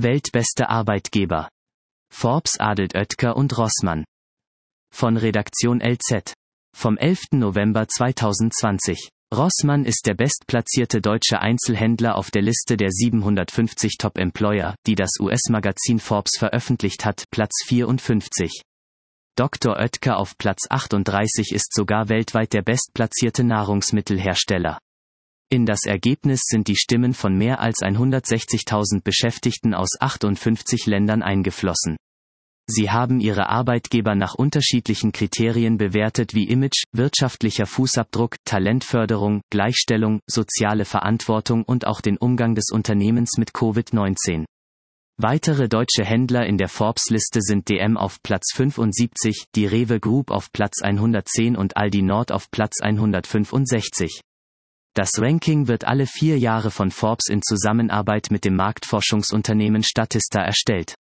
Weltbeste Arbeitgeber. Forbes adelt Oetker und Rossmann. Von Redaktion LZ. Vom 11. November 2020. Rossmann ist der bestplatzierte deutsche Einzelhändler auf der Liste der 750 Top-Employer, die das US-Magazin Forbes veröffentlicht hat, Platz 54. Dr. Oetker auf Platz 38 ist sogar weltweit der bestplatzierte Nahrungsmittelhersteller. In das Ergebnis sind die Stimmen von mehr als 160.000 Beschäftigten aus 58 Ländern eingeflossen. Sie haben ihre Arbeitgeber nach unterschiedlichen Kriterien bewertet wie Image, wirtschaftlicher Fußabdruck, Talentförderung, Gleichstellung, soziale Verantwortung und auch den Umgang des Unternehmens mit Covid-19. Weitere deutsche Händler in der Forbes-Liste sind DM auf Platz 75, die Rewe Group auf Platz 110 und Aldi Nord auf Platz 165. Das Ranking wird alle 4 Jahre von Forbes in Zusammenarbeit mit dem Marktforschungsunternehmen Statista erstellt.